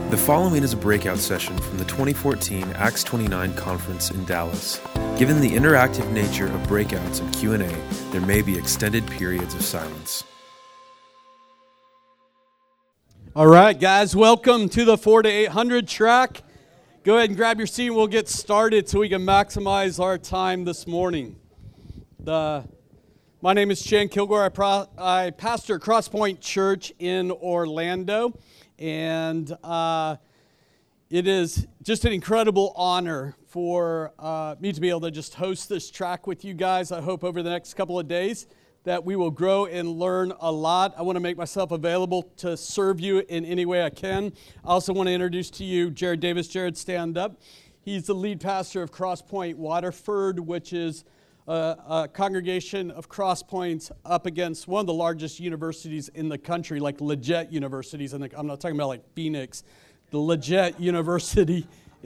The following is a breakout session from the 2014 Acts 29 conference in Dallas. Given the interactive nature of breakouts and Q&A, there may be extended periods of silence. All right, guys, welcome to the 4 to 800 track. Go ahead and grab your seat and we'll get started so we can maximize our time this morning. My name is Chan Kilgore. I pastor Crosspoint Church in Orlando. And it is just an incredible honor for me to be able to just host this track with you guys. I hope over the next couple of days that we will grow and learn a lot. I want to make myself available to serve you in any way I can. I also want to introduce to you Jared Davis. Jared, stand up. He's the lead pastor of Crosspoint Waterford, which is a congregation of Crosspoints up against one of the largest universities in the country, like legit universities. And I'm not talking about like Phoenix, the legit university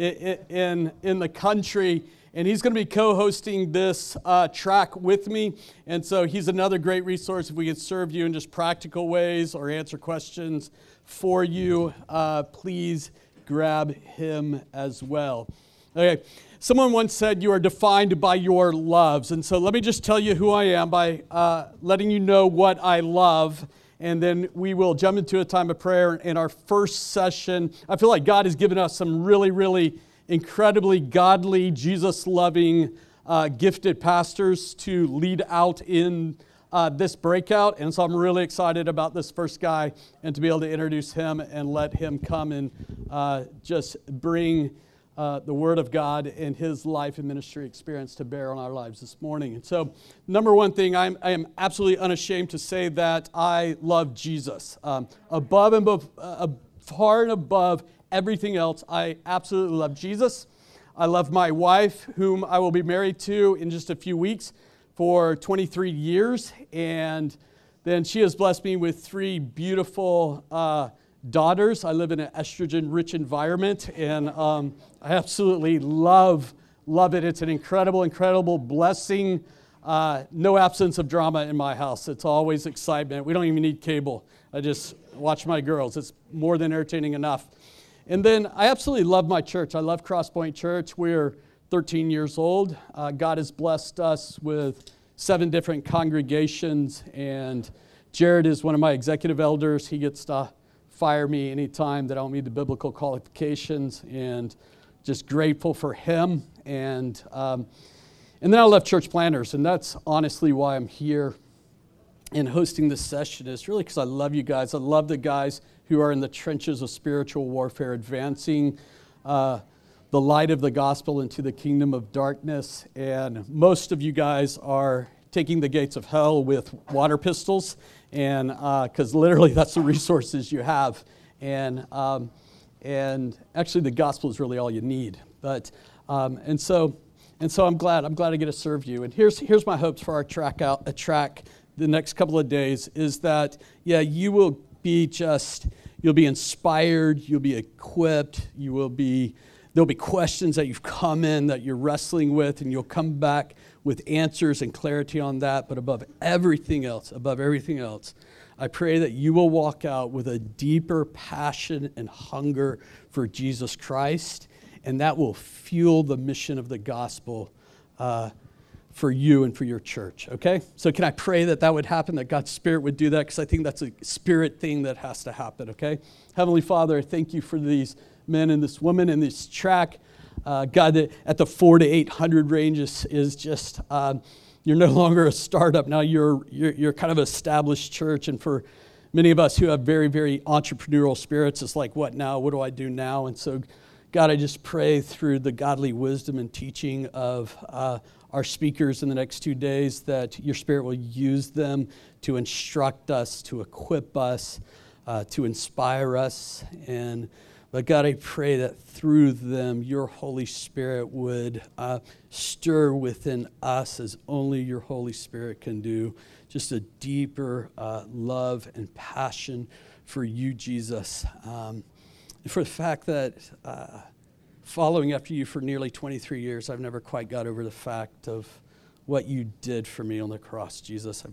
in the country. And he's going to be co-hosting this track with me. And so he's another great resource if we can serve you in just practical ways or answer questions for you. Please grab him as well. Okay. Someone once said you are defined by your loves. And so let me just tell you who I am by letting you know what I love. And then we will jump into a time of prayer in our first session. I feel like God has given us some really, really incredibly godly, Jesus-loving, gifted pastors to lead out in this breakout. And so I'm really excited about this first guy and to be able to introduce him and let him come and just bring the Word of God and His life and ministry experience to bear on our lives this morning. And so, number one thing, I am absolutely unashamed to say that I love Jesus. Far and above everything else, I absolutely love Jesus. I love my wife, whom I will be married to in just a few weeks for 23 years. And then she has blessed me with three beautiful daughters. I live in an estrogen-rich environment, and I absolutely love it. It's an incredible blessing. No absence of drama in my house. It's always excitement. We don't even need cable. I just watch my girls. It's more than entertaining enough. And then I absolutely love my church. I love Crosspoint Church. We're 13 years old. God has blessed us with 7 different congregations, and Jared is one of my executive elders. He gets to fire me anytime that I don't meet the biblical qualifications, and just grateful for him. And then I love church planners, and that's honestly why I'm here and hosting this session. Is really because I love you guys. I love the guys who are in the trenches of spiritual warfare, advancing the light of the gospel into the kingdom of darkness. And most of you guys are taking the gates of hell with water pistols, and because literally that's the resources you have, and actually the gospel is really all you need. But and so I'm glad I get to serve you. And here's my hopes for our track the next couple of days is that you'll be inspired, you'll be equipped, there'll be questions that you've come in that you're wrestling with, and you'll come back with answers and clarity on that. But above everything else, I pray that you will walk out with a deeper passion and hunger for Jesus Christ, and that will fuel the mission of the gospel for you and for your church, okay? So can I pray that would happen, that God's Spirit would do that, because I think that's a Spirit thing that has to happen, okay? Heavenly Father, I thank you for these men and this woman and this track. God, that at the 4 to 800 range is just, you're no longer a startup. Now you're kind of an established church. And for many of us who have very, very entrepreneurial spirits, it's like, what now? What do I do now? And so, God, I just pray through the godly wisdom and teaching of our speakers in the next 2 days that your Spirit will use them to instruct us, to equip us, to inspire us. But God, I pray that through them, your Holy Spirit would stir within us as only your Holy Spirit can do, just a deeper love and passion for you, Jesus. And for the fact that following after you for nearly 23 years, I've never quite got over the fact of what you did for me on the cross, Jesus.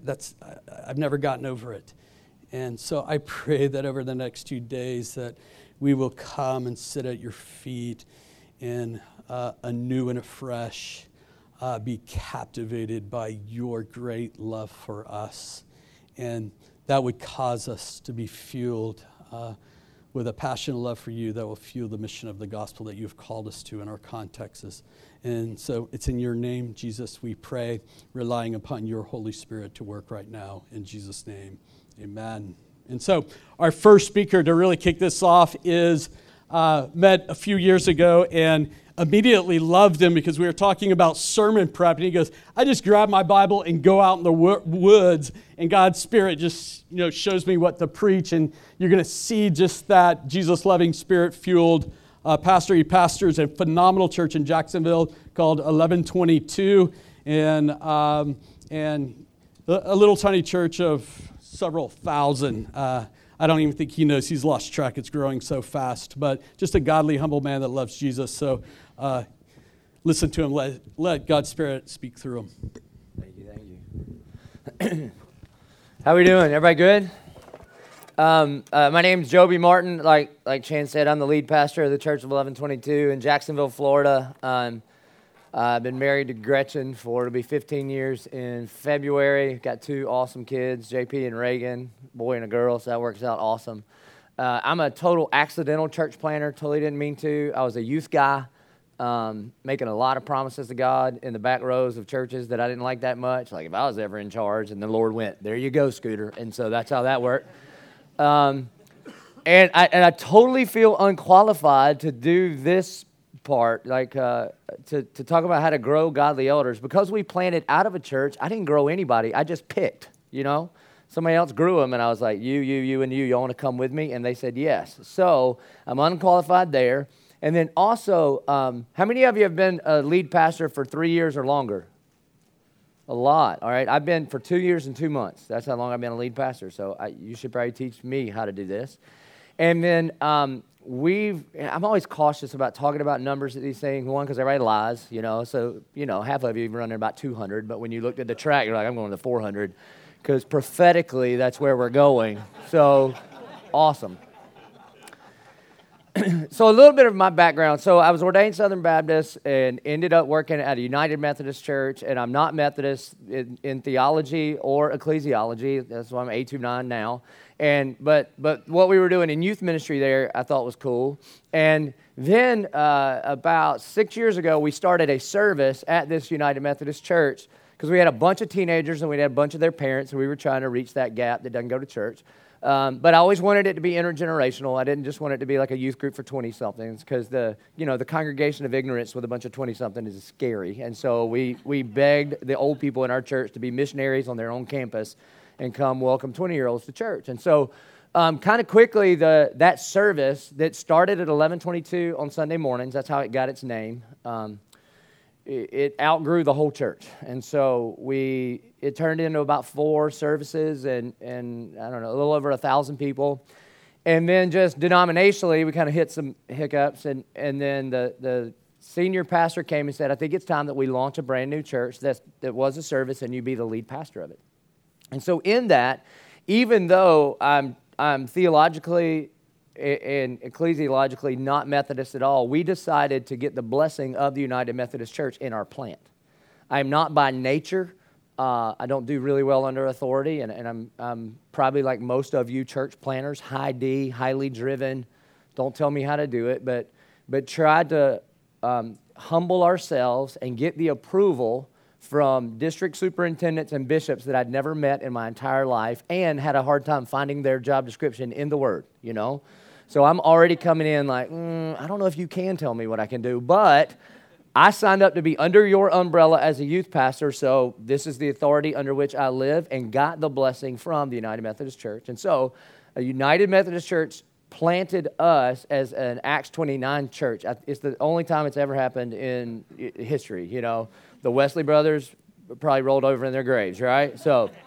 I've never gotten over it. And so I pray that over the next 2 days that we will come and sit at your feet and anew and afresh be captivated by your great love for us. And that would cause us to be fueled with a passionate love for you that will fuel the mission of the gospel that you've called us to in our contexts. And so it's in your name, Jesus, we pray, relying upon your Holy Spirit to work right now. In Jesus' name, amen. And so our first speaker to really kick this off is met a few years ago and immediately loved him because we were talking about sermon prep. And he goes, I just grab my Bible and go out in the woods, and God's Spirit just shows me what to preach. And you're going to see just that Jesus-loving, Spirit-fueled pastor. He pastors a phenomenal church in Jacksonville called 1122, and a little tiny church of several thousand. I don't even think he knows. He's lost track. It's growing so fast. But just a godly, humble man that loves Jesus. So listen to him. Let God's Spirit speak through him. Thank you. How we doing? Everybody good? My name's Joby Martin. Like Chan said, I'm the lead pastor of the Church of 1122 in Jacksonville, Florida. I've been married to Gretchen it'll be 15 years in February. Got 2 awesome kids, JP and Reagan, boy and a girl, so that works out awesome. I'm a total accidental church planner, totally didn't mean to. I was a youth guy, making a lot of promises to God in the back rows of churches that I didn't like that much. Like if I was ever in charge, and the Lord went, there you go, Scooter. And so that's how that worked. And I totally feel unqualified to do this part, to talk about how to grow godly elders. Because we planted out of a church, I didn't grow anybody. I just picked, Somebody else grew them, and I was like, you, and you. Y'all want to come with me? And they said yes. So I'm unqualified there. And then also, how many of you have been a lead pastor for 3 years or longer? A lot, all right? I've been for 2 years and 2 months. That's how long I've been a lead pastor. So you should probably teach me how to do this. And then I'm always cautious about talking about numbers at these things. One, because everybody lies, So, half of you are running about 200. But when you looked at the track, you're like, I'm going to 400. Because prophetically, that's where we're going. So, awesome. So a little bit of my background. So I was ordained Southern Baptist and ended up working at a United Methodist Church. And I'm not Methodist in theology or ecclesiology. That's why I'm A29 now. But what we were doing in youth ministry there, I thought was cool. And then about 6 years ago, we started a service at this United Methodist Church because we had a bunch of teenagers and we had a bunch of their parents, and we were trying to reach that gap that doesn't go to church. But I always wanted it to be intergenerational. I didn't just want it to be like a youth group for 20-somethings, because the congregation of ignorance with a bunch of 20-somethings is scary. And so we begged the old people in our church to be missionaries on their own campus and come welcome 20-year-olds to church. And so kind of quickly, that service that started at 1122 on Sunday mornings, that's how it got its name, it outgrew the whole church. And so it turned into about 4 services and I don't know, a little over 1,000 people. And then just denominationally, we kind of hit some hiccups. And then the senior pastor came and said, I think it's time that we launch a brand new church that was a service, and you be the lead pastor of it. And so in that, even though I'm theologically and ecclesiologically not Methodist at all, we decided to get the blessing of the United Methodist Church in our plant. I am not by nature. I don't do really well under authority, and I'm probably like most of you church planners, high D, highly driven. Don't tell me how to do it, but tried to humble ourselves and get the approval from district superintendents and bishops that I'd never met in my entire life, and had a hard time finding their job description in the Word, So I'm already coming in like, I don't know if you can tell me what I can do, but I signed up to be under your umbrella as a youth pastor, so this is the authority under which I live, and got the blessing from the United Methodist Church. And so a United Methodist Church planted us as an Acts 29 church. It's the only time it's ever happened in history, The Wesley brothers probably rolled over in their graves, right?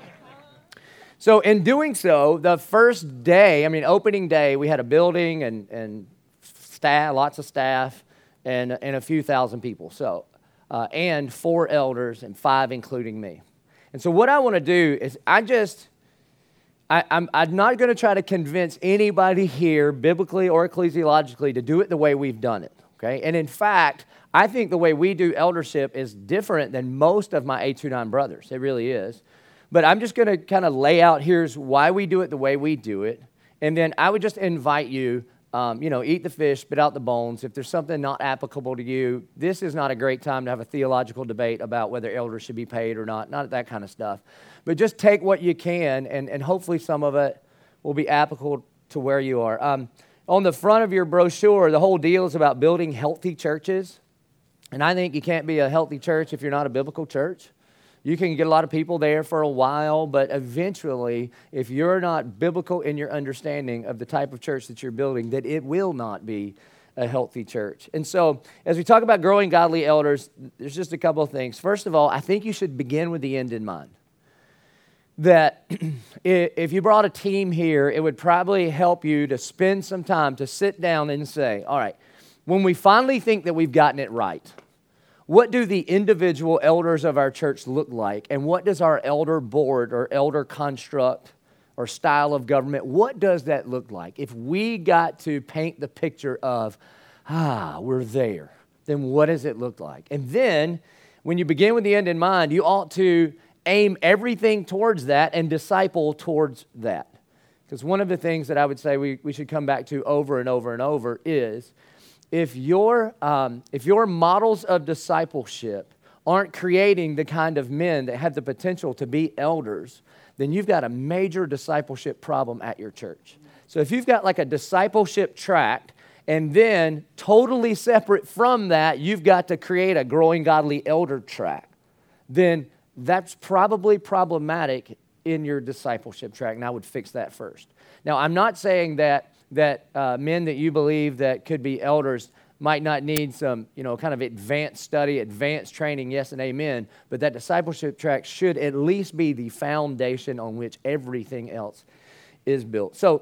So in doing so, the first day, opening day, we had a building and staff, lots of staff, and a few thousand people. So, and 4 elders and 5 including me. And so what I want to do is I'm not going to try to convince anybody here, biblically or ecclesiologically, to do it the way we've done it, okay? And in fact, I think the way we do eldership is different than most of my 829 brothers. It really is. But I'm just going to kind of lay out here's why we do it the way we do it. And then I would just invite you, eat the fish, spit out the bones. If there's something not applicable to you, this is not a great time to have a theological debate about whether elders should be paid or not that kind of stuff. But just take what you can, and hopefully some of it will be applicable to where you are. On the front of your brochure, the whole deal is about building healthy churches. And I think you can't be a healthy church if you're not a biblical church. You can get a lot of people there for a while, but eventually, if you're not biblical in your understanding of the type of church that you're building, that it will not be a healthy church. And so, as we talk about growing godly elders, there's just a couple of things. First of all, I think you should begin with the end in mind. That if you brought a team here, it would probably help you to spend some time to sit down and say, all right, when we finally think that we've gotten it right, what do the individual elders of our church look like? And what does our elder board or elder construct or style of government, what does that look like? If we got to paint the picture of, we're there, then what does it look like? And then, when you begin with the end in mind, you ought to aim everything towards that and disciple towards that. Because one of the things that I would say we should come back to over and over and over is, if your models of discipleship aren't creating the kind of men that have the potential to be elders, then you've got a major discipleship problem at your church. So if you've got like a discipleship tract, and then totally separate from that, you've got to create a growing godly elder tract, then that's probably problematic in your discipleship tract, and I would fix that first. Now, I'm not saying that men that you believe that could be elders might not need some, kind of advanced study, advanced training, yes and amen, but that discipleship track should at least be the foundation on which everything else is built. So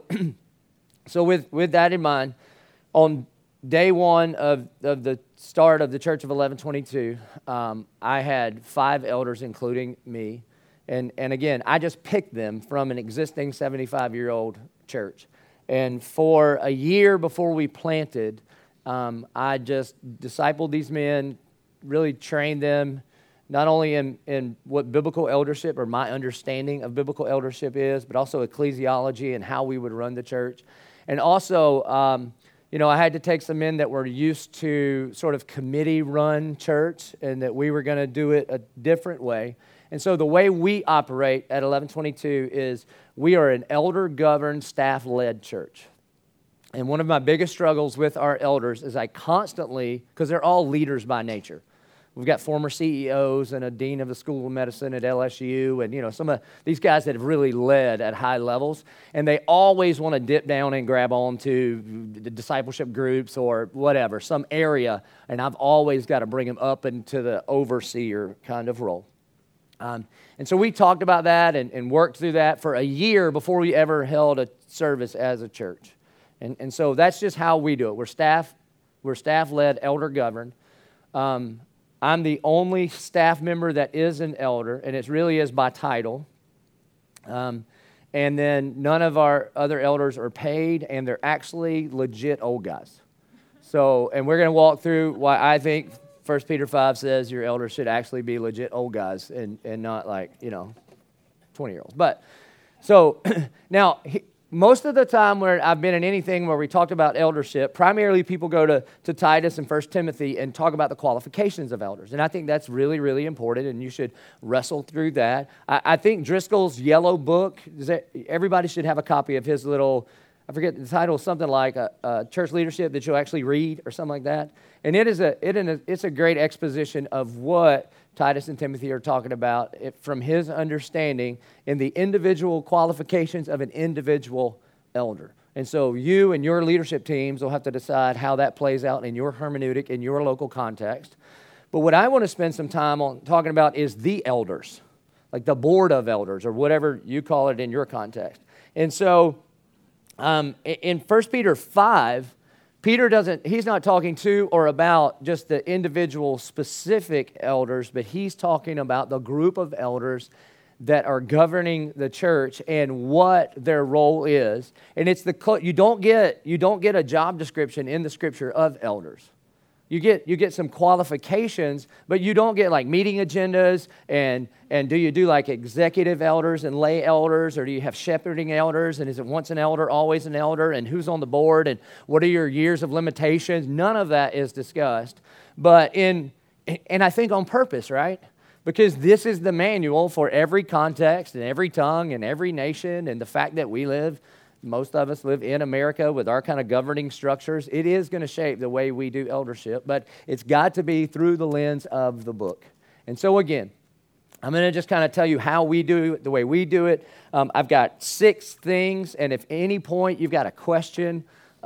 with that in mind, on day one of the start of the Church of 1122, I had 5 elders, including me, and again, I just picked them from an existing 75-year-old church. And for a year before we planted, I just discipled these men, really trained them, not only in what biblical eldership or my understanding of biblical eldership is, but also ecclesiology and how we would run the church. And also, I had to take some men that were used to sort of committee-run church and that we were going to do it a different way. And so the way we operate at 1122 is we are an elder-governed, staff-led church. And one of my biggest struggles with our elders is I constantly, because they're all leaders by nature. We've got former CEOs and a dean of the School of Medicine at LSU and, some of these guys that have really led at high levels. And they always want to dip down and grab onto the discipleship groups or whatever, some area. And I've always got to bring them up into the overseer kind of role. And so we talked about that and worked through that for a year before we ever held a service as a church. And so that's just how we do it. We're staff-led, elder-governed. I'm the only staff member that is an elder, and it really is by title. And then none of our other elders are paid, and they're actually legit old guys. So, and we're going to walk through why I think 1 Peter 5 says your elders should actually be legit old guys and not like, 20-year-olds. But, so, now, most of the time where I've been in anything where we talked about eldership, primarily people go to Titus and 1 Timothy and talk about the qualifications of elders. And I think that's really, really important, and you should wrestle through that. I think Driscoll's yellow book, everybody should have a copy of his little, I forget the title, something like a church leadership that you'll actually read or something like that. And it's a great exposition of what Titus and Timothy are talking about from his understanding in the individual qualifications of an individual elder. And so you and your leadership teams will have to decide how that plays out in your hermeneutic, in your local context. But what I want to spend some time on talking about is the elders, like the board of elders or whatever you call it in your context. And so in 1 Peter 5, he's not talking to or about just the individual specific elders, but he's talking about the group of elders that are governing the church and what their role is. And it's you don't get a job description in the Scripture of elders. You get some qualifications, but you don't get like meeting agendas and do you do like executive elders and lay elders, or do you have shepherding elders, and is it once an elder, always an elder, and who's on the board, and what are your years of limitations? None of that is discussed, and I think on purpose, right? Because this is the manual for every context and every tongue and every nation, and the fact that most of us live in America with our kind of governing structures, it is going to shape the way we do eldership, but it's got to be through the lens of the book. And so again, I'm going to just kind of tell you how we do it, the way we do it. I've got 6 things, and if any point you've got a question,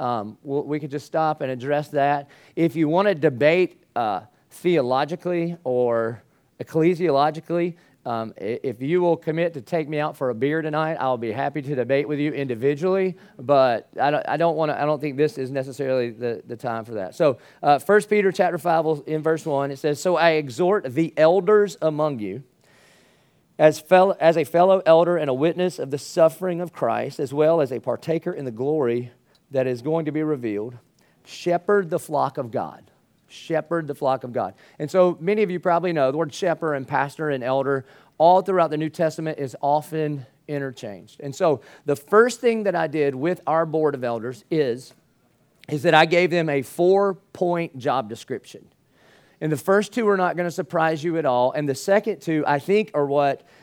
we could just stop and address that. If you want to debate theologically or ecclesiologically, if you will commit to take me out for a beer tonight, I'll be happy to debate with you individually, but I don't think this is necessarily the time for that. So 1 Peter chapter 5 in verse 1, it says, "So I exhort the elders among you, as a fellow elder and a witness of the suffering of Christ, as well as a partaker in the glory that is going to be revealed, shepherd the flock of God." Shepherd the flock of God. And so many of you probably know the word shepherd and pastor and elder all throughout the New Testament is often interchanged. And so the first thing that I did with our board of elders is that I gave them a 4-point job description. And the first 2 are not going to surprise you at all. And the second 2, I think, are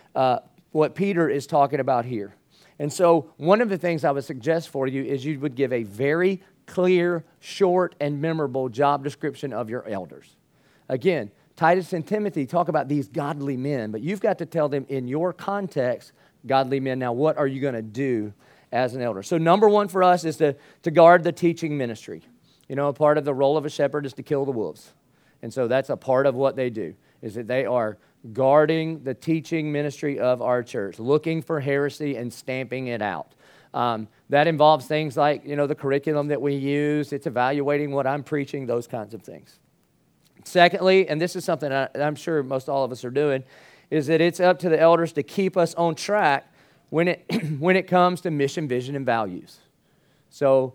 what Peter is talking about here. And so one of the things I would suggest for you is you would give a very clear, short, and memorable job description of your elders. Again, Titus and Timothy talk about these godly men, but you've got to tell them in your context, godly men. Now, what are you going to do as an elder? So number 1 for us is to guard the teaching ministry. You know, a part of the role of a shepherd is to kill the wolves. And so that's a part of what they do, is that they are guarding the teaching ministry of our church, looking for heresy and stamping it out. That involves things like, the curriculum that we use. It's evaluating what I'm preaching, those kinds of things. Secondly, and this is something I'm sure most all of us are doing, is that it's up to the elders to keep us on track when it comes to mission, vision, and values. So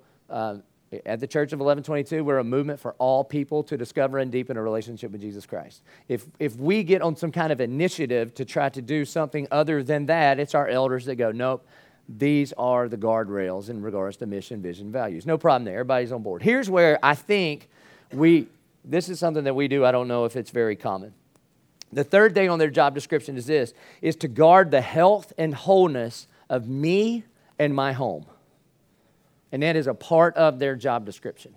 at the Church of 1122, we're a movement for all people to discover and deepen a relationship with Jesus Christ. If we get on some kind of initiative to try to do something other than that, it's our elders that go, nope, these are the guardrails in regards to mission, vision, values. No problem there. Everybody's on board. Here's where I think this is something that we do. I don't know if it's very common. The third thing on their job description is to guard the health and wholeness of me and my home. And that is a part of their job description.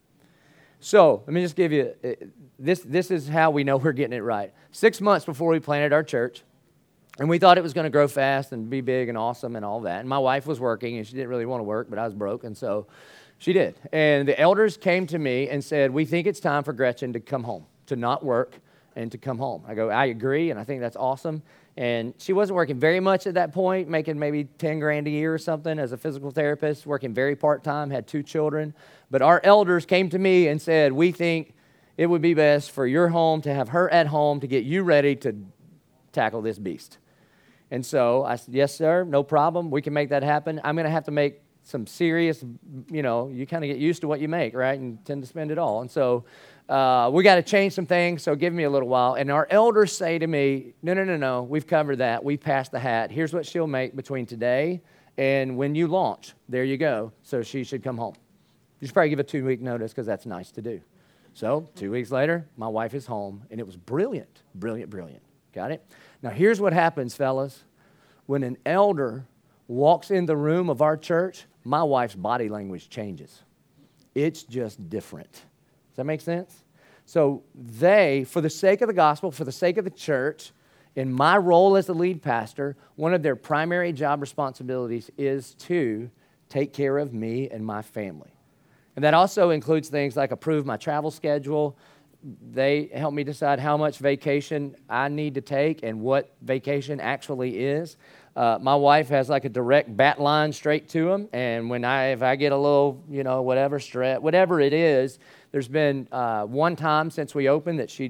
So let me just give you, this is how we know we're getting it right. 6 months before we planted our church, and we thought it was going to grow fast and be big and awesome and all that. And my wife was working, and she didn't really want to work, but I was broke, and so she did. And the elders came to me and said, we think it's time for Gretchen to come home, to not work and to come home. I go, I agree, and I think that's awesome. And she wasn't working very much at that point, making maybe $10,000 a year or something as a physical therapist, working very part-time, had 2 children. But our elders came to me and said, we think it would be best for your home to have her at home to get you ready to tackle this beast. And so I said, yes, sir, no problem. We can make that happen. I'm going to have to make some serious, you kind of get used to what you make, right, and tend to spend it all. And so we got to change some things, so give me a little while. And our elders say to me, no, we've covered that. We've passed the hat. Here's what she'll make between today and when you launch. There you go. So she should come home. You should probably give a 2-week notice because that's nice to do. So 2 weeks later, my wife is home, and it was brilliant. Got it? Now, here's what happens, fellas. When an elder walks in the room of our church, my wife's body language changes. It's just different. Does that make sense? So they, for the sake of the gospel, for the sake of the church, in my role as the lead pastor, one of their primary job responsibilities is to take care of me and my family. And that also includes things like approve my travel schedule. They help me decide how much vacation I need to take and what vacation actually is. My wife has like a direct bat line straight to them, and if I get a little, whatever stress, whatever it is, there's been one time since we opened that she just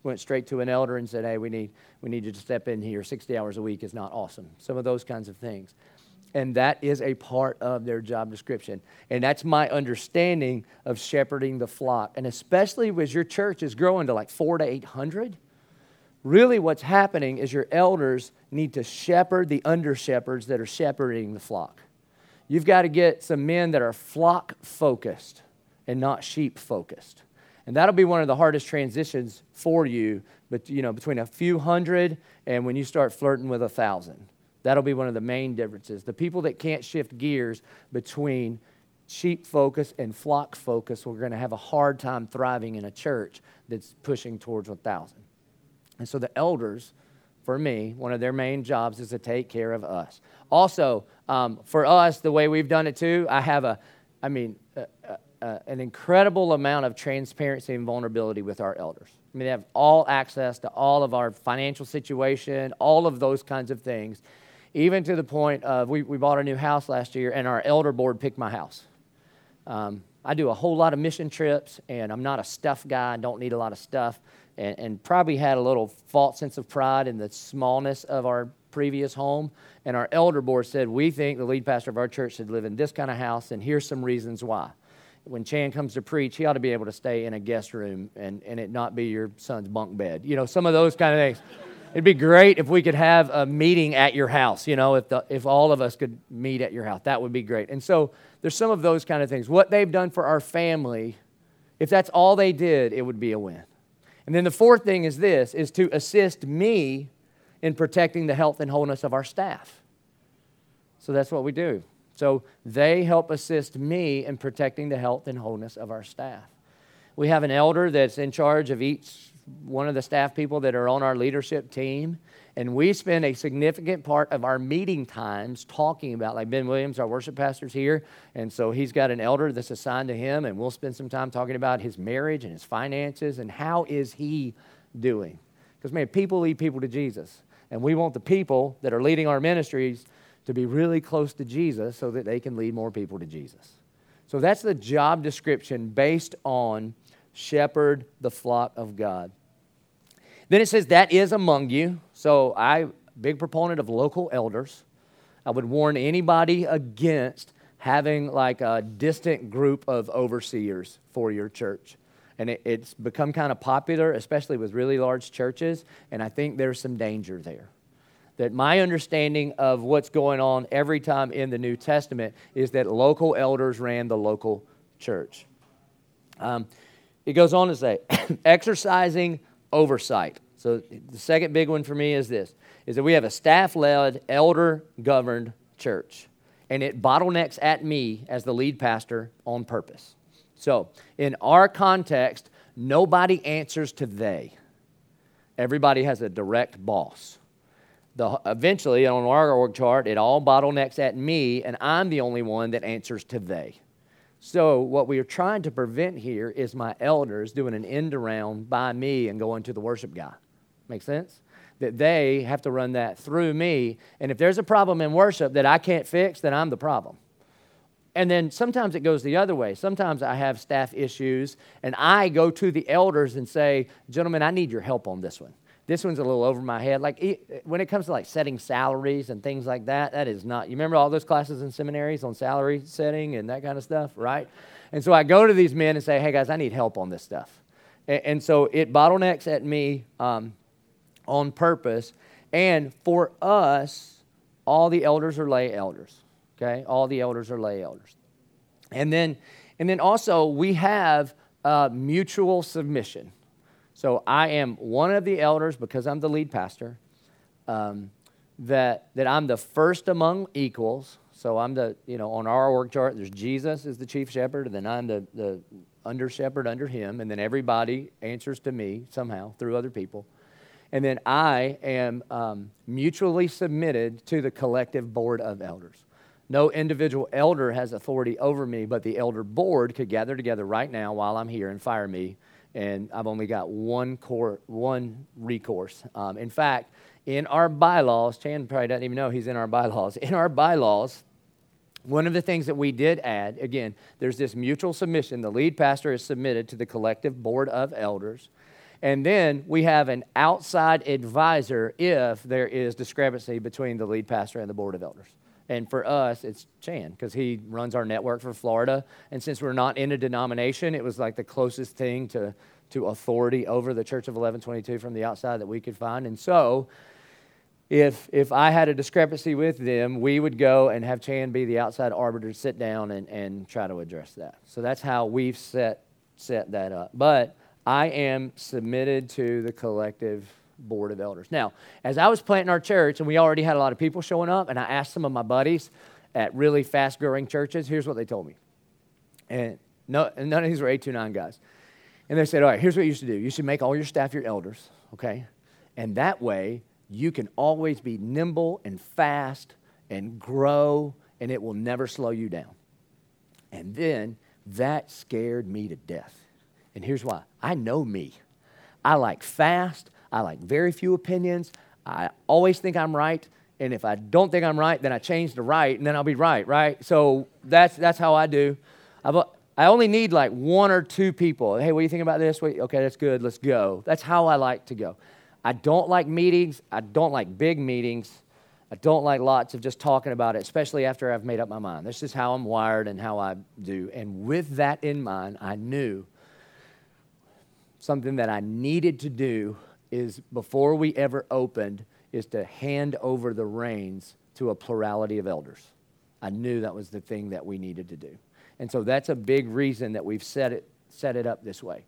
went straight to an elder and said, hey, we need you to step in here. 60 hours a week is not awesome. Some of those kinds of things. And that is a part of their job description. And that's my understanding of shepherding the flock. And especially as your church is growing to like 400 to 800, really what's happening is your elders need to shepherd the under-shepherds that are shepherding the flock. You've got to get some men that are flock-focused and not sheep-focused. And that'll be one of the hardest transitions for you, but between a few hundred and when you start flirting with 1,000. That'll be one of the main differences. The people that can't shift gears between sheep focus and flock focus, we're going to have a hard time thriving in a church that's pushing towards 1,000. And so the elders, for me, one of their main jobs is to take care of us. Also, for us, the way we've done it too, I have an incredible amount of transparency and vulnerability with our elders. I mean, they have all access to all of our financial situation, all of those kinds of things. Even to the point of, we bought a new house last year, and our elder board picked my house. I do a whole lot of mission trips, and I'm not a stuff guy. I don't need a lot of stuff, and probably had a little false sense of pride in the smallness of our previous home. And our elder board said, we think the lead pastor of our church should live in this kind of house, and here's some reasons why. When Chan comes to preach, he ought to be able to stay in a guest room and it not be your son's bunk bed. Some of those kind of things. It'd be great if we could have a meeting at your house, if all of us could meet at your house. That would be great. And so there's some of those kind of things. What they've done for our family, if that's all they did, it would be a win. And then the fourth thing is to assist me in protecting the health and wholeness of our staff. So that's what we do. So they help assist me in protecting the health and wholeness of our staff. We have an elder that's in charge of each one of the staff people that are on our leadership team, and we spend a significant part of our meeting times talking about, like Ben Williams, our worship pastor's here, and so he's got an elder that's assigned to him, and we'll spend some time talking about his marriage and his finances and how is he doing. Because, man, people lead people to Jesus, and we want the people that are leading our ministries to be really close to Jesus so that they can lead more people to Jesus. So that's the job description based on shepherd the flock of God. Then it says that is among you. So I'm a big proponent of local elders. I would warn anybody against having like a distant group of overseers for your church. And it's become kind of popular, especially with really large churches, and I think there's some danger there. That my understanding of what's going on every time in the New Testament is that local elders ran the local church. It goes on to say, exercising oversight. So the second big one for me is this, is that we have a staff-led, elder-governed church. And it bottlenecks at me as the lead pastor on purpose. So in our context, nobody answers to they. Everybody has a direct boss. Eventually, on our org chart, it all bottlenecks at me, and I'm the only one that answers to they. So what we are trying to prevent here is my elders doing an end around by me and going to the worship guy. Make sense? That they have to run that through me. And if there's a problem in worship that I can't fix, then I'm the problem. And then sometimes it goes the other way. Sometimes I have staff issues, and I go to the elders and say, gentlemen, I need your help on this one. This one's a little over my head. Like when it comes to like setting salaries and things like that, that is not, you remember all those classes in seminaries on salary setting and that kind of stuff, right? And so I go to these men and say, hey guys, I need help on this stuff. And so it bottlenecks at me on purpose. And for us, all the elders are lay elders, okay? All the elders are lay elders. And then also we have mutual submission. So I am one of the elders, because I'm the lead pastor, that I'm the first among equals. So I'm on our org chart, there's Jesus is the chief shepherd, and then I'm the under shepherd under him, and then everybody answers to me somehow through other people. And then I am mutually submitted to the collective board of elders. No individual elder has authority over me, but the elder board could gather together right now while I'm here and fire me. And I've only got one recourse. In fact, in our bylaws, Chan probably doesn't even know he's in our bylaws. In our bylaws, one of the things that we did add, again, there's this mutual submission. The lead pastor is submitted to the collective board of elders. And then we have an outside advisor if there is discrepancy between the lead pastor and the board of elders. And for us, it's Chan, because he runs our network for Florida. And since we're not in a denomination, it was like the closest thing to authority over the Church of 1122 from the outside that we could find. And so if I had a discrepancy with them, we would go and have Chan be the outside arbiter, sit down and try to address that. So that's how we've set that up. But I am submitted to the collective board of elders. Now, as I was planting our church, and we already had a lot of people showing up, and I asked some of my buddies at really fast-growing churches, here's what they told me. And none of these were 829 guys. And they said, all right, here's what you should do. You should make all your staff your elders, okay? And that way, you can always be nimble and fast and grow, and it will never slow you down. And then that scared me to death. And here's why. I know me. I like fast. I like very few opinions. I always think I'm right. And if I don't think I'm right, then I change to right, and then I'll be right? So that's how I do. I only need like one or two people. Hey, what do you think about this? Wait, okay, that's good. Let's go. That's how I like to go. I don't like meetings. I don't like big meetings. I don't like lots of just talking about it, especially after I've made up my mind. That's just how I'm wired and how I do. And with that in mind, I knew something that I needed to do is before we ever opened is to hand over the reins to a plurality of elders. I knew that was the thing that we needed to do. And so that's a big reason that we've set it up this way.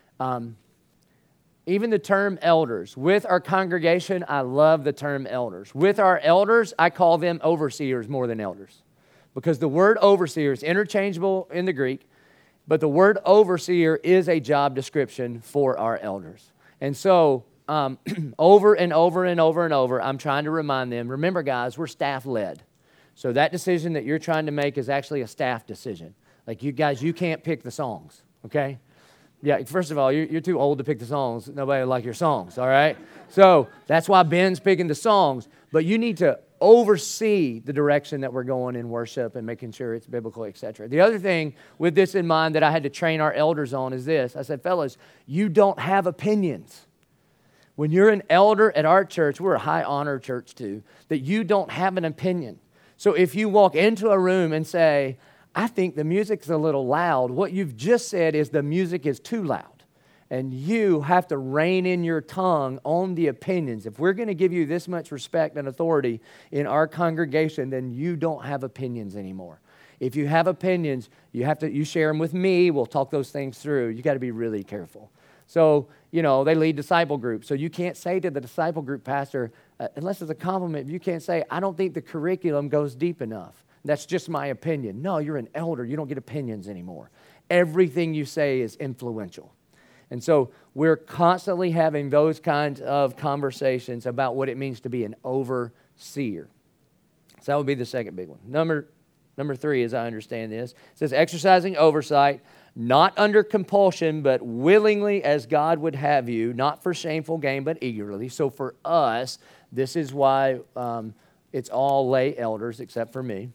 Even the term elders. With our congregation, I love the term elders. With our elders, I call them overseers more than elders. Because the word overseer is interchangeable in the Greek, but the word overseer is a job description for our elders. And so over and over and over and over, I'm trying to remind them, remember guys, we're staff-led. So that decision that you're trying to make is actually a staff decision. Like you guys, you can't pick the songs, okay? Yeah, first of all, you're too old to pick the songs. Nobody will like your songs, all right? So that's why Ben's picking the songs. But you need to oversee the direction that we're going in worship and making sure it's biblical, et cetera. The other thing with this in mind that I had to train our elders on is this. I said, fellas, you don't have opinions. When you're an elder at our church, we're a high honor church too, that you don't have an opinion. So if you walk into a room and say, I think the music's a little loud, what you've just said is the music is too loud. And you have to rein in your tongue on the opinions. If we're going to give you this much respect and authority in our congregation, then you don't have opinions anymore. If you have opinions, you share them with me. We'll talk those things through. You got to be really careful. So, they lead disciple groups. So you can't say to the disciple group pastor, unless it's a compliment, you can't say, I don't think the curriculum goes deep enough. That's just my opinion. No, you're an elder. You don't get opinions anymore. Everything you say is influential. And so we're constantly having those kinds of conversations about what it means to be an overseer. So that would be the second big one. Number 3, as I understand this, it says exercising oversight, not under compulsion, but willingly as God would have you, not for shameful gain, but eagerly. So for us, this is why it's all lay elders except for me.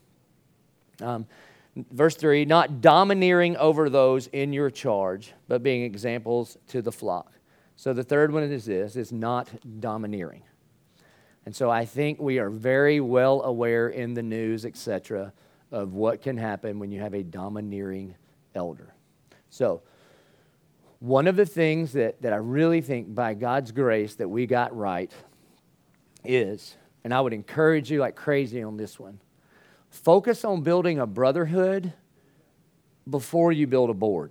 Verse 3, not domineering over those in your charge, but being examples to the flock. So the third one is not domineering. And so I think we are very well aware in the news, etc., of what can happen when you have a domineering elder. So one of the things that I really think by God's grace that we got right is, and I would encourage you like crazy on this one, focus on building a brotherhood before you build a board.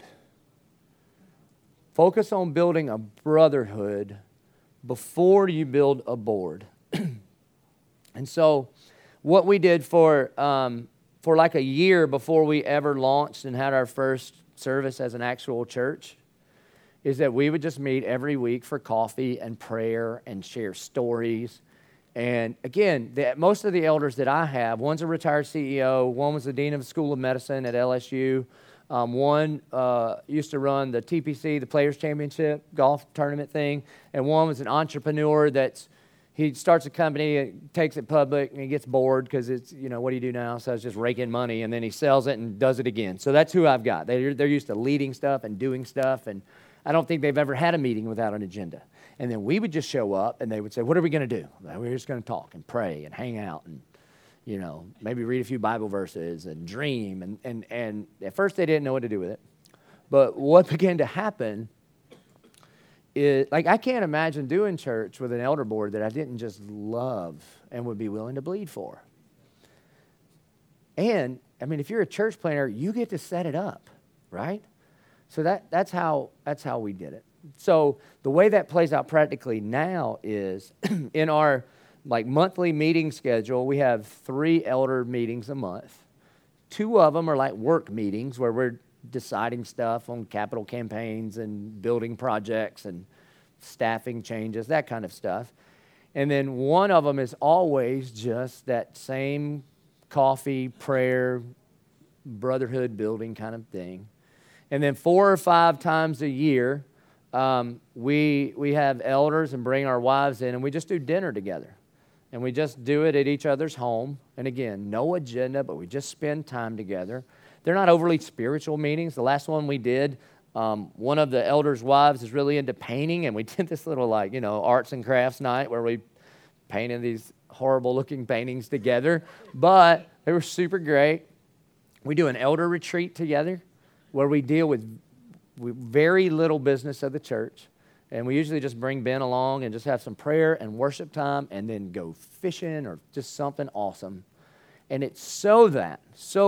Focus on building a brotherhood before you build a board. And so what we did for like a year before we ever launched and had our first service as an actual church is that we would just meet every week for coffee and prayer and share stories. And again, most of the elders that I have, one's a retired CEO, one was the dean of the School of Medicine at LSU, one used to run the TPC, the Players Championship golf tournament thing, and one was an entrepreneur he starts a company, takes it public, and he gets bored because it's, what do you do now? So it's just raking money, and then he sells it and does it again. So that's who I've got. They're used to leading stuff and doing stuff, and I don't think they've ever had a meeting without an agenda. And then we would just show up, and they would say, what are we going to do? Well, we're just going to talk and pray and hang out and, maybe read a few Bible verses and dream. And at first they didn't know what to do with it. But what began to happen is, I can't imagine doing church with an elder board that I didn't just love and would be willing to bleed for. And, if you're a church planner, you get to set it up, right? So that's how we did it. So the way that plays out practically now is in our monthly meeting schedule, we have 3 elder meetings a month. 2 of them are work meetings where we're deciding stuff on capital campaigns and building projects and staffing changes, that kind of stuff. And then one of them is always just that same coffee, prayer, brotherhood building kind of thing. And then 4 or 5 times a year, we have elders and bring our wives in, and we just do dinner together. And we just do it at each other's home. And again, no agenda, but we just spend time together. They're not overly spiritual meetings. The last one we did, one of the elders' wives is really into painting, and we did this little arts and crafts night where we painted these horrible-looking paintings together. But they were super great. We do an elder retreat together where we deal with very little business of the church. And we usually just bring Ben along and just have some prayer and worship time and then go fishing or just something awesome. And it's so that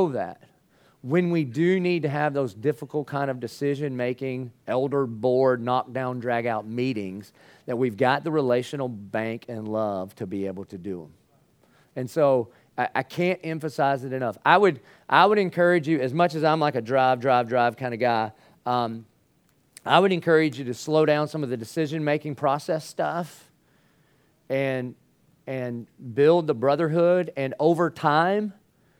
when we do need to have those difficult kind of decision-making, elder board, knock-down, drag-out meetings, that we've got the relational bank and love to be able to do them. And so I can't emphasize it enough. I would encourage you, as much as I'm like a drive kind of guy, I would encourage you to slow down some of the decision-making process stuff and build the brotherhood. And over time,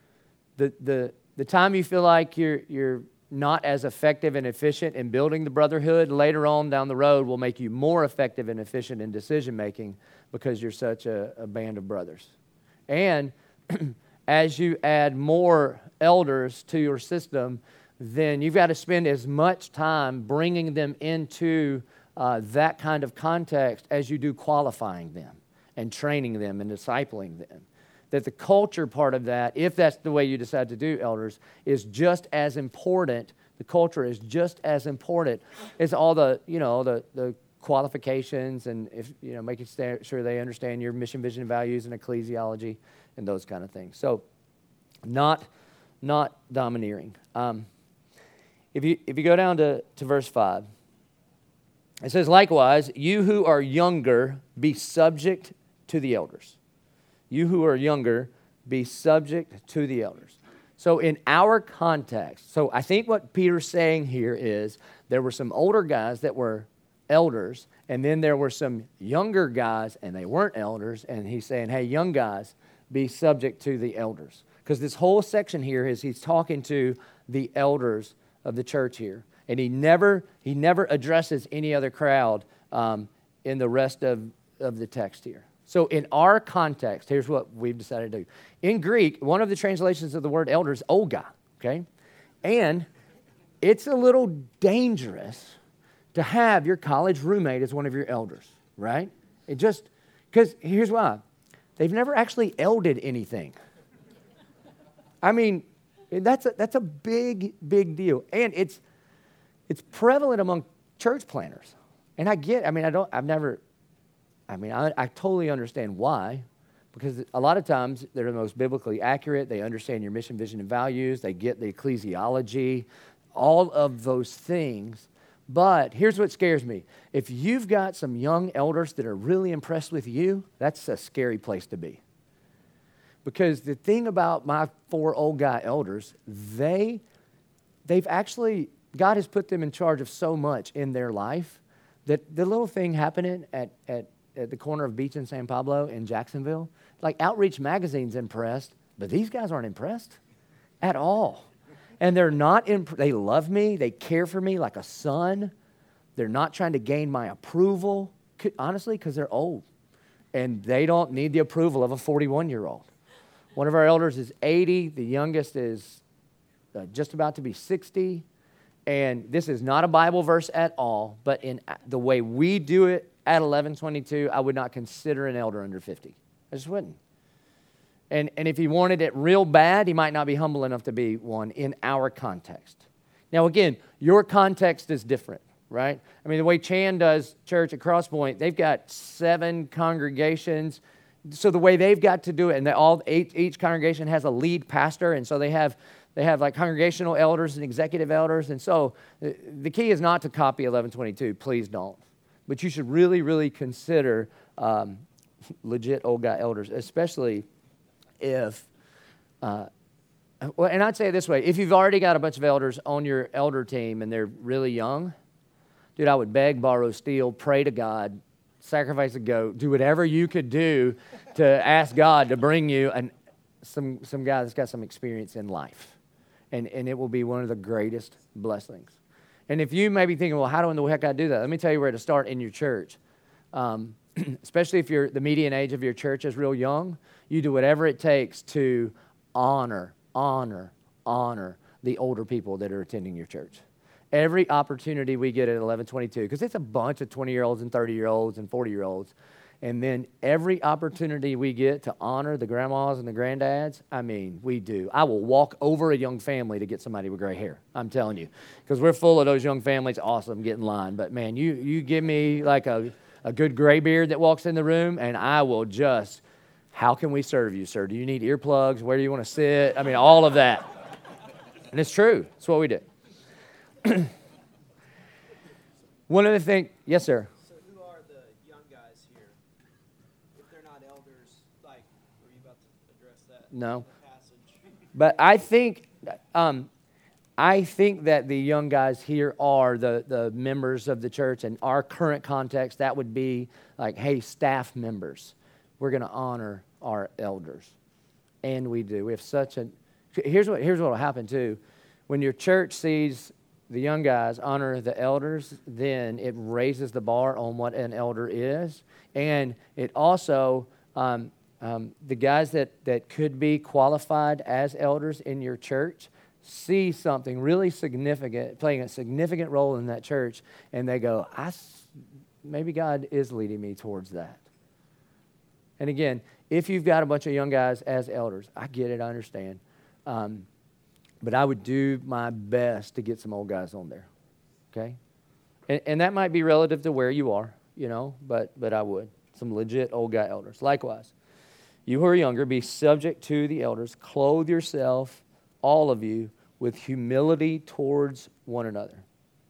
the time you feel like you're not as effective and efficient in building the brotherhood, later on down the road will make you more effective and efficient in decision-making because you're such a band of brothers. And as you add more elders to your system, then you've got to spend as much time bringing them into that kind of context as you do qualifying them and training them and discipling them. That the culture part of that, if that's the way you decide to do elders, is just as important. The culture is just as important as all the qualifications and making sure they understand your mission, vision, and values and ecclesiology and those kind of things. So, not domineering. If you go down to verse 5, it says, likewise, you who are younger, be subject to the elders. You who are younger, be subject to the elders. So in our context, so I think what Peter's saying here is there were some older guys that were elders, and then there were some younger guys, and they weren't elders, and he's saying, hey, young guys, be subject to the elders. Because this whole section here is he's talking to the elders of the church here. And he never addresses any other crowd in the rest of the text here. So in our context, here's what we've decided to do. In Greek, one of the translations of the word elder is olga, okay? And it's a little dangerous to have your college roommate as one of your elders, right? Because here's why. They've never actually elded anything. That's a big deal. And it's prevalent among church planners. And I totally understand why, because a lot of times they're the most biblically accurate. They understand your mission, vision, and values. They get the ecclesiology, all of those things. But here's what scares me. If you've got some young elders that are really impressed with you, that's a scary place to be. Because the thing about my 4 old guy elders, they've actually, God has put them in charge of so much in their life that the little thing happening at the corner of Beach and San Pablo in Jacksonville, Outreach Magazine's impressed, but these guys aren't impressed at all. And they're not, they love me, they care for me like a son. They're not trying to gain my approval, honestly, because they're old. And they don't need the approval of a 41-year-old. One of our elders is 80, the youngest is just about to be 60, And this is not a Bible verse at all, but in the way we do it at 1122, I would not consider an elder under 50. I just wouldn't. And if he wanted it real bad, he might not be humble enough to be one in our context. Now, again, your context is different, right? I mean, the way Chan does church at Crosspoint, they've got 7 congregations. So the way they've got to do it, and each congregation has a lead pastor, and so they have like congregational elders and executive elders. And so the key is not to copy 1122. Please don't. But you should really, really consider legit old guy elders, especially if, and I'd say it this way, if you've already got a bunch of elders on your elder team and they're really young, dude, I would beg, borrow, steal, pray to God, sacrifice a goat, do whatever you could do to ask God to bring you some guy that's got some experience in life. And it will be one of the greatest blessings. And if you may be thinking, well, how in the heck I do that? Let me tell you where to start in your church. Especially if the median age of your church is real young, you do whatever it takes to honor the older people that are attending your church. Every opportunity we get at 1122, because it's a bunch of 20-year-olds and 30-year-olds and 40-year-olds, and then every opportunity we get to honor the grandmas and the granddads, I mean, we do. I will walk over a young family to get somebody with gray hair, I'm telling you, because we're full of those young families. Awesome, get in line. But, man, you give me like a good gray beard that walks in the room, and I will just, how can we serve you, sir? Do you need earplugs? Where do you want to sit? I mean, all of that. And it's true. It's what we do. One of the things, yes, sir. So who are the young guys here? If they're not elders, like, were you about to address that? No. In the passage? But I think that the young guys here are the members of the church. In our current context, that would be like, hey, staff members, we're going to honor our elders. And we do. We have such a, here's what will happen too. When your church sees the young guys honor the elders, then it raises the bar on what an elder is. And it also, the guys that could be qualified as elders in your church see something really significant, playing a significant role in that church, and they go, maybe God is leading me towards that. And again, if you've got a bunch of young guys as elders, I get it, I understand. But I would do my best to get some old guys on there, okay? And that might be relative to where you are, but I would. Some legit old guy elders. Likewise, you who are younger, be subject to the elders. Clothe yourself, all of you, with humility towards one another.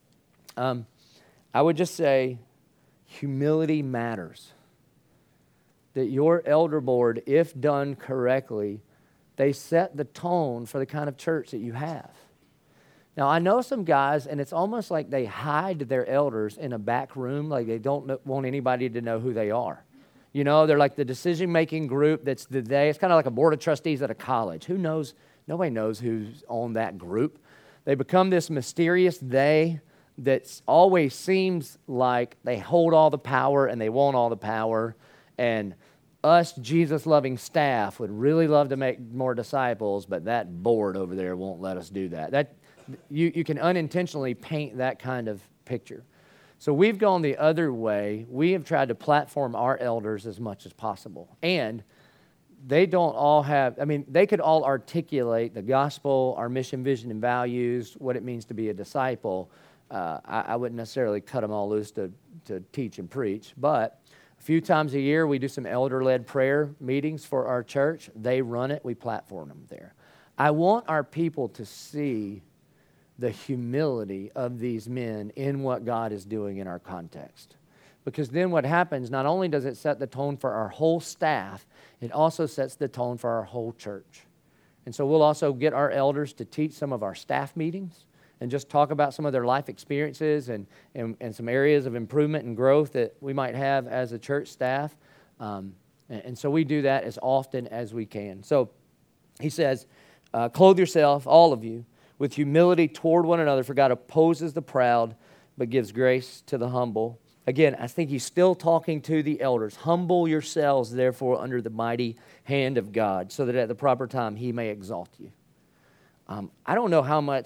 I would just say humility matters. That your elder board, if done correctly, they set the tone for the kind of church that you have. Now, I know some guys, and it's almost like they hide their elders in a back room, like they don't want anybody to know who they are. They're like the decision-making group it's kind of like a board of trustees at a college. Who knows? Nobody knows who's on that group. They become this mysterious they that always seems like they hold all the power and they want all the power, and us Jesus-loving staff would really love to make more disciples, but that board over there won't let us do that. You can unintentionally paint that kind of picture. So we've gone the other way. We have tried to platform our elders as much as possible. And they don't all they could all articulate the gospel, our mission, vision, and values, what it means to be a disciple. I wouldn't necessarily cut them all loose to teach and preach, but a few times a year, we do some elder-led prayer meetings for our church. They run it. We platform them there. I want our people to see the humility of these men in what God is doing in our context. Because then what happens, not only does it set the tone for our whole staff, it also sets the tone for our whole church. And so we'll also get our elders to teach some of our staff meetings and just talk about some of their life experiences and some areas of improvement and growth that we might have as a church staff. And so we do that as often as we can. So he says, clothe yourself, all of you, with humility toward one another, for God opposes the proud, but gives grace to the humble. Again, I think he's still talking to the elders. Humble yourselves, therefore, under the mighty hand of God, so that at the proper time he may exalt you. I don't know how much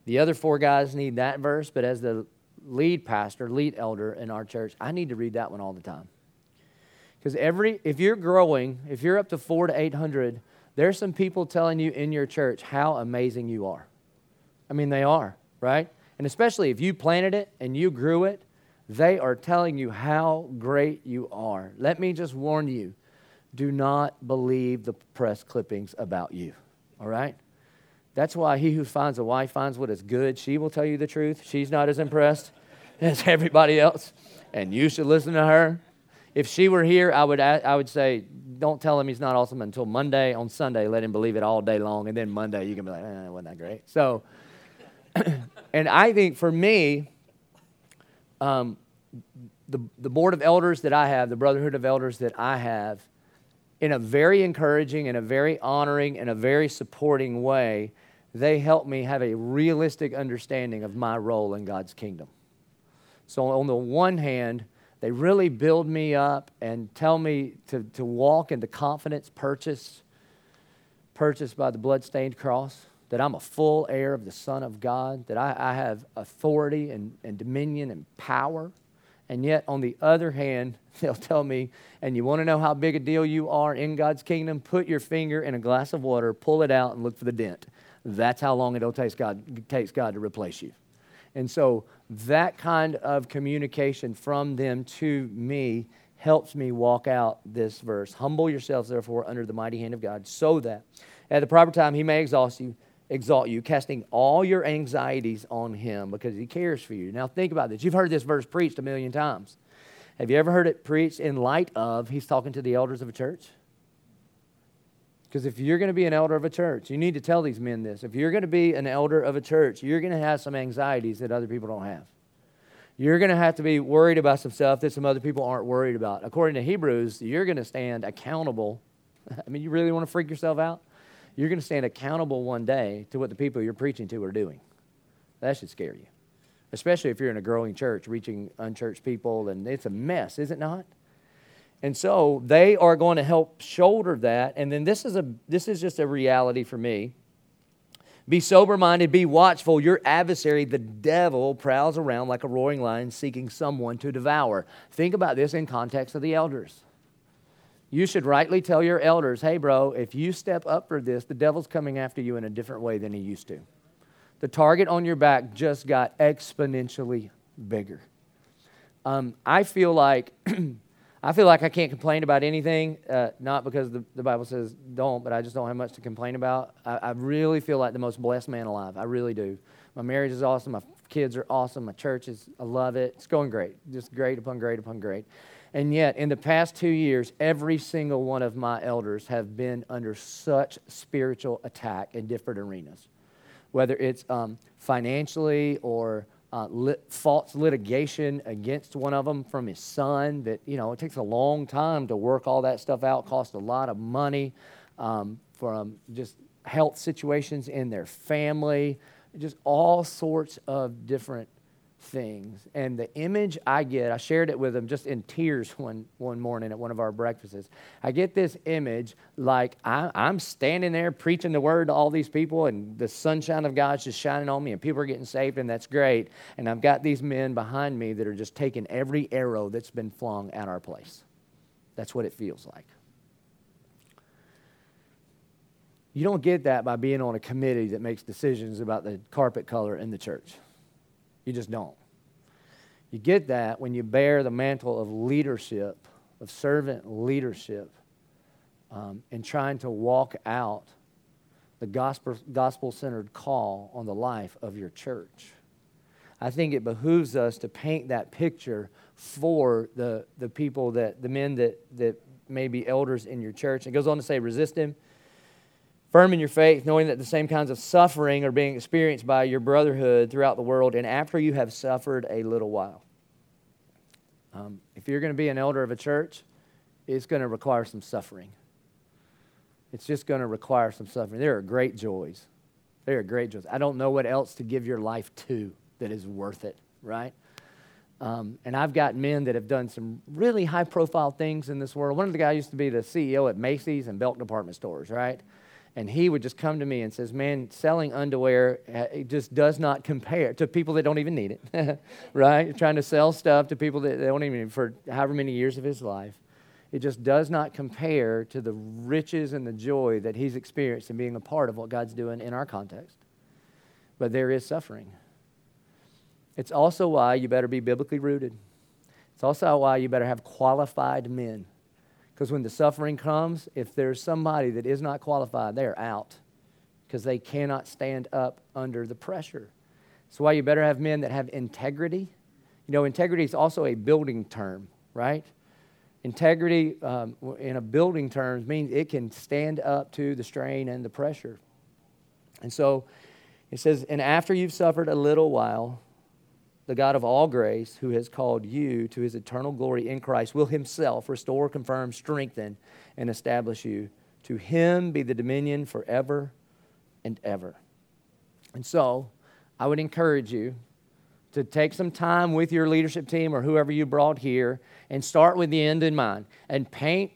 The other 4 guys need that verse, but as the lead pastor, lead elder in our church, I need to read that one all the time. Because if you're growing, if you're up to 400 to 800, there's some people telling you in your church how amazing you are. I mean, they are, right? And especially if you planted it and you grew it, they are telling you how great you are. Let me just warn you, do not believe the press clippings about you, all right? That's why he who finds a wife finds what is good. She will tell you the truth. She's not as impressed as everybody else, and you should listen to her. If she were here, I would say, don't tell him he's not awesome until Monday. On Sunday, let him believe it all day long, and then Monday you can be like, wasn't that great? So, and I think for me, the board of elders that I have, the brotherhood of elders that I have, in a very encouraging and a very honoring and a very supporting way, they help me have a realistic understanding of my role in God's kingdom. So on the one hand, they really build me up and tell me to walk in the confidence purchased by the bloodstained cross, that I'm a full heir of the Son of God, that I have authority and dominion and power. And yet, on the other hand, they'll tell me, and you want to know how big a deal you are in God's kingdom? Put your finger in a glass of water, pull it out, and look for the dent. That's how long it takes God to replace you. And so that kind of communication from them to me helps me walk out this verse. Humble yourselves, therefore, under the mighty hand of God, so that at the proper time he may exalt you, casting all your anxieties on him because he cares for you. Now think about this. You've heard this verse preached 1,000,000 times. Have you ever heard it preached in light of he's talking to the elders of a church? Because if you're going to be an elder of a church, you need to tell these men this. If you're going to be an elder of a church, you're going to have some anxieties that other people don't have. You're going to have to be worried about some stuff that some other people aren't worried about. According to Hebrews, you're going to stand accountable. I mean, you really want to freak yourself out? You're going to stand accountable one day to what the people you're preaching to are doing. That should scare you, especially if you're in a growing church, reaching unchurched people, and it's a mess, is it not? And so they are going to help shoulder that, and then this is just a reality for me. Be sober-minded, be watchful. Your adversary, the devil, prowls around like a roaring lion seeking someone to devour. Think about this in context of the elders. You should rightly tell your elders, hey, bro, if you step up for this, the devil's coming after you in a different way than he used to. The target on your back just got exponentially bigger. I feel like I can't complain about anything, not because the Bible says don't, but I just don't have much to complain about. I really feel like the most blessed man alive. I really do. My marriage is awesome. My kids are awesome. My church I love it. It's going great. Just great upon great upon great. And yet, in the past 2 years, every single one of my elders have been under such spiritual attack in different arenas. Whether it's financially or false litigation against one of them from his son that, it takes a long time to work all that stuff out, costs a lot of money, from just health situations in their family, just all sorts of different things. And the image I get, I shared it with them just in tears one morning at one of our breakfasts. I get this image like I'm standing there preaching the word to all these people, and the sunshine of God's just shining on me, and people are getting saved, and that's great. And I've got these men behind me that are just taking every arrow that's been flung at our place. That's what it feels like. You don't get that by being on a committee that makes decisions about the carpet color in the church. You just don't. You get that when you bear the mantle of leadership, of servant leadership, and trying to walk out the gospel-centered call on the life of your church. I think it behooves us to paint that picture for the people, the men that may be elders in your church. It goes on to say, resist him. Firm in your faith, knowing that the same kinds of suffering are being experienced by your brotherhood throughout the world, and after you have suffered a little while. If you're going to be an elder of a church, it's going to require some suffering. It's just going to require some suffering. There are great joys. There are great joys. I don't know what else to give your life to that is worth it, right? And I've got men that have done some really high-profile things in this world. One of the guys used to be the CEO at Macy's and Belk department stores, right? And he would just come to me and says, man, selling underwear, it just does not compare to people that don't even need it, right? Trying to sell stuff to people that don't even need it for however many years of his life. It just does not compare to the riches and the joy that he's experienced in being a part of what God's doing in our context. But there is suffering. It's also why you better be biblically rooted. It's also why you better have qualified men. Because when the suffering comes, if there's somebody that is not qualified, they're out. Because they cannot stand up under the pressure. That's why you better have men that have integrity. You know, integrity is also a building term, right? Integrity in a building terms means it can stand up to the strain and the pressure. And so it says, and after you've suffered a little while, the God of all grace, who has called you to his eternal glory in Christ, will himself restore, confirm, strengthen, and establish you. To him be the dominion forever and ever. And so, I would encourage you to take some time with your leadership team or whoever you brought here and start with the end in mind and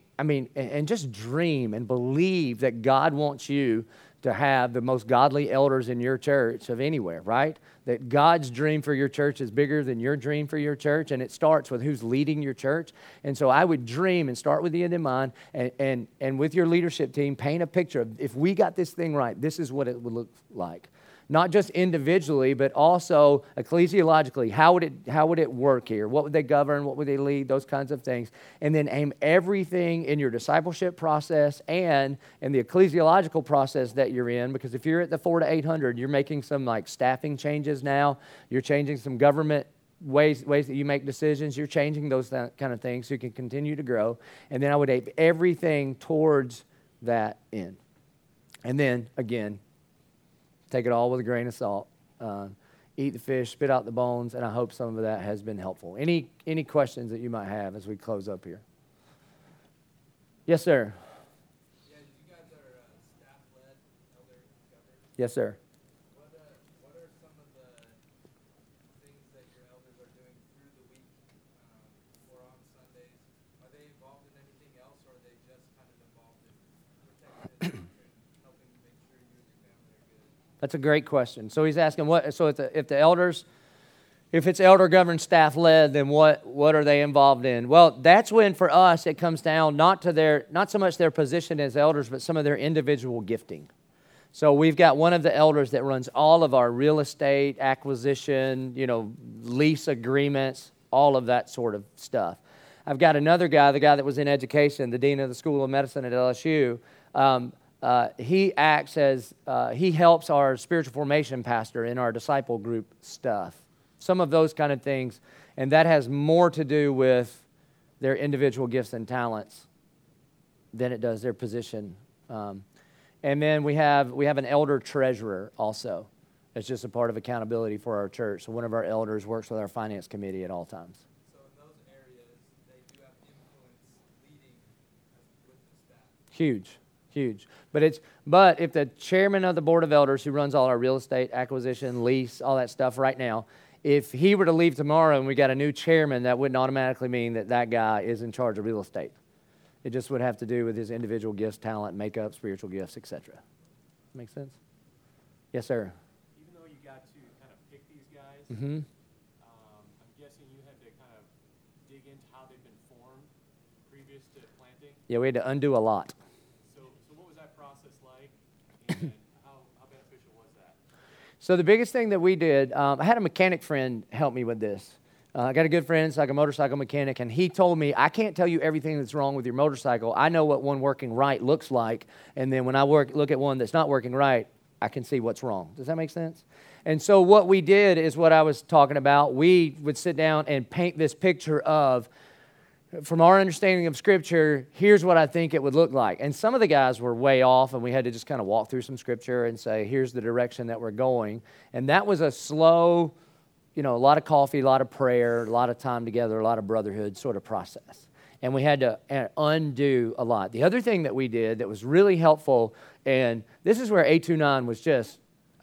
and just dream and believe that God wants you to have the most godly elders in your church of anywhere, right? That God's dream for your church is bigger than your dream for your church, and it starts with who's leading your church. And so I would dream and start with the end in mind, and with your leadership team, paint a picture of, if we got this thing right, this is what it would look like. Not just individually, but also ecclesiologically. How would it work here? What would they govern? What would they lead? Those kinds of things. And then aim everything in your discipleship process and in the ecclesiological process that you're in. Because if you're at the 4 to 800, you're making some like staffing changes now. You're changing some government ways that you make decisions. You're changing those kind of things so you can continue to grow. And then I would aim everything towards that end. And then, again, take it all with a grain of salt. Eat the fish, spit out the bones, and I hope some of that has been helpful. Any questions that you might have as we close up here? Yes, sir. Yeah, you guys are staff-led, elder governors. Yes, sir. What are some of the things that your elders are doing through the week or on Sundays? Are they involved in anything else, or are they just kind of involved in protecting and helping make sure you and your family are good? That's a great question. So he's asking, if it's elder governed staff led, then what are they involved in? Well, that's when for us it comes down not so much their position as elders, but some of their individual gifting. So we've got one of the elders that runs all of our real estate acquisition, lease agreements, all of that sort of stuff. I've got another guy, the guy that was in education, the dean of the School of Medicine at LSU. He acts as, he helps our spiritual formation pastor in our disciple group stuff. Some of those kind of things. And that has more to do with their individual gifts and talents than it does their position. And then we have an elder treasurer also. That's just a part of accountability for our church. So one of our elders works with our finance committee at all times. So in those areas, they do have influence leading with the staff. Huge. But if the chairman of the board of elders, who runs all our real estate acquisition, lease, all that stuff right now, if he were to leave tomorrow and we got a new chairman, that wouldn't automatically mean that guy is in charge of real estate. It just would have to do with his individual gifts, talent, makeup, spiritual gifts, etc. Make sense? Yes, sir. Even though you got to kind of pick these guys, Mm-hmm. I'm guessing you had to kind of dig into how they've been formed previous to planting. Yeah, we had to undo a lot. So what was that process like, and how beneficial was that? So the biggest thing that we did, I had a mechanic friend help me with this. I got a good friend, it's like a motorcycle mechanic, and he told me, I can't tell you everything that's wrong with your motorcycle. I know what one working right looks like, and then when I look at one that's not working right, I can see what's wrong. Does that make sense? And so what we did is what I was talking about. We would sit down and paint this picture of, from our understanding of Scripture, here's what I think it would look like. And some of the guys were way off, and we had to just kind of walk through some Scripture and say, here's the direction that we're going. And that was a slow, a lot of coffee, a lot of prayer, a lot of time together, a lot of brotherhood sort of process. And we had to undo a lot. The other thing that we did that was really helpful, and this is where 829 was just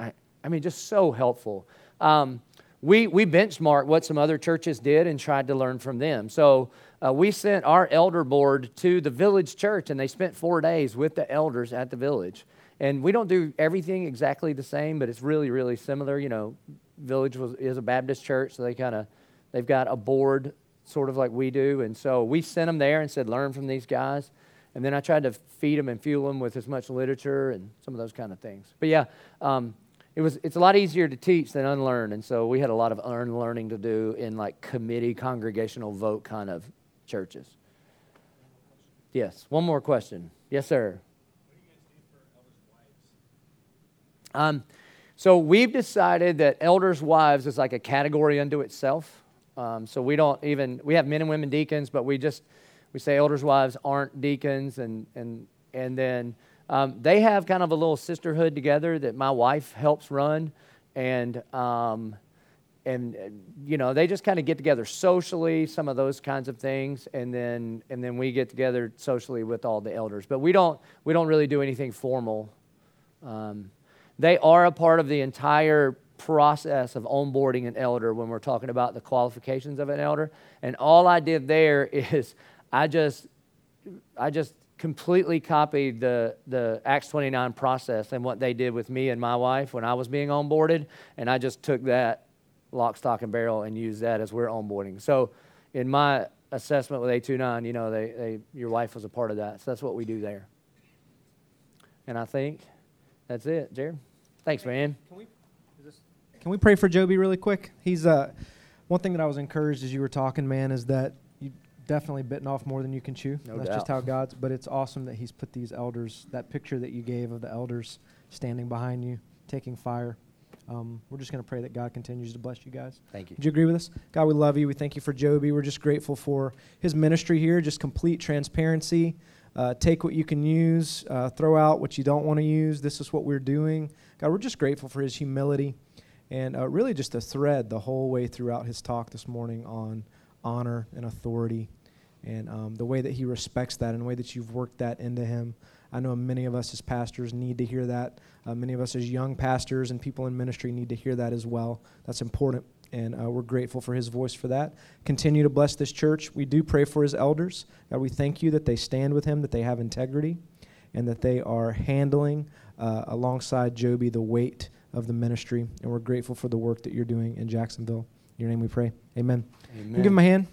so helpful. We benchmarked what some other churches did and tried to learn from them. So we sent our elder board to the village church, and they spent 4 days with the elders at the village. And we don't do everything exactly the same, but it's really, really similar. Village is a Baptist church, so they've got a board sort of like we do. And so we sent them there and said, learn from these guys. And then I tried to feed them and fuel them with as much literature and some of those kind of things. But yeah, it's a lot easier to teach than unlearn. And so we had a lot of unlearning to do in like committee, congregational vote kind of churches. Yes, one more question. Yes, sir. What do you guys do for elders' wives? So we've decided that elders' wives is like a category unto itself. So we have men and women deacons, but we say elders' wives aren't deacons, and then they have kind of a little sisterhood together that my wife helps run, and they just kind of get together socially, some of those kinds of things, and then we get together socially with all the elders. But we don't really do anything formal. They are a part of the entire process of onboarding an elder when we're talking about the qualifications of an elder. And all I did there is I just completely copied the Acts 29 process and what they did with me and my wife when I was being onboarded, and I just took that lock, stock, and barrel and used that as we're onboarding. So in my assessment with A29, your wife was a part of that. So that's what we do there. And I think that's it, Jared. Thanks, man. Can we pray for Joby really quick? He's one thing that I was encouraged as you were talking, man, is that you definitely bitten off more than you can chew. No That's doubt. just how God's. But it's awesome that He's put these elders. That picture that you gave of the elders standing behind you, taking fire. We're just going to pray that God continues to bless you guys. Thank you. Would you agree with us? God, we love you. We thank you for Joby. We're just grateful for his ministry here, just complete transparency. Take what you can use, throw out what you don't want to use. This is what we're doing. God, we're just grateful for his humility and really just a thread the whole way throughout his talk this morning on honor and authority and the way that he respects that and the way that you've worked that into him. I know many of us as pastors need to hear that. Many of us as young pastors and people in ministry need to hear that as well. That's important, and we're grateful for his voice for that. Continue to bless this church. We do pray for his elders. God, we thank you that they stand with him, that they have integrity, and that they are handling alongside Joby the weight of the ministry. And we're grateful for the work that you're doing in Jacksonville. In your name we pray. Amen. Amen. Give him a hand.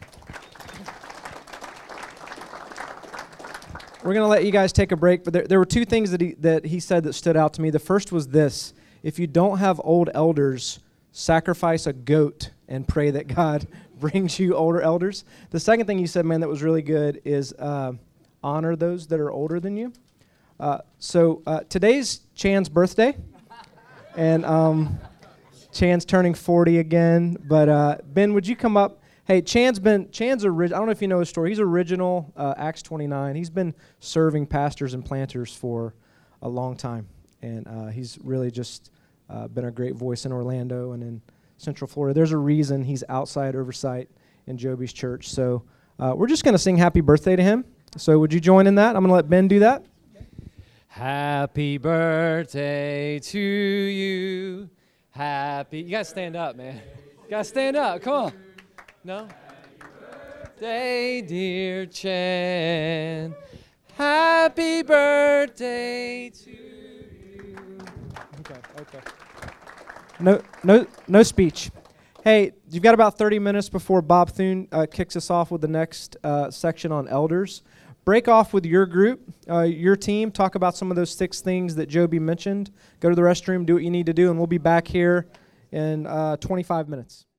We're going to let you guys take a break, but there were two things that he said that stood out to me. The first was this: if you don't have old elders, sacrifice a goat and pray that God brings you older elders. The second thing he said, man, that was really good is honor those that are older than you. So today's Chan's birthday, and Chan's turning 40 again. But Ben, would you come up? Hey, Chan's original. I don't know if you know his story. He's original Acts 29. He's been serving pastors and planters for a long time, and he's really just been a great voice in Orlando and in Central Florida. There's a reason he's outside oversight in Joby's church. So we're just going to sing happy birthday to him. So would you join in that? I'm going to let Ben do that. Happy birthday to you. You got to stand up, man. You got to stand up. Come on. No? Happy birthday, dear Chan. Happy birthday to you. Okay. No speech. Hey, you've got about 30 minutes before Bob Thune kicks us off with the next section on elders. Break off with your group, your team. Talk about some of those 6 things that Joby mentioned. Go to the restroom, do what you need to do, and we'll be back here in 25 minutes.